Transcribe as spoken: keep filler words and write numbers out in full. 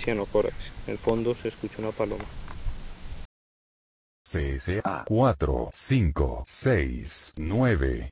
Cianocórax. En el fondo se escucha una paloma. C S A cuatro, cinco, seis, nueve.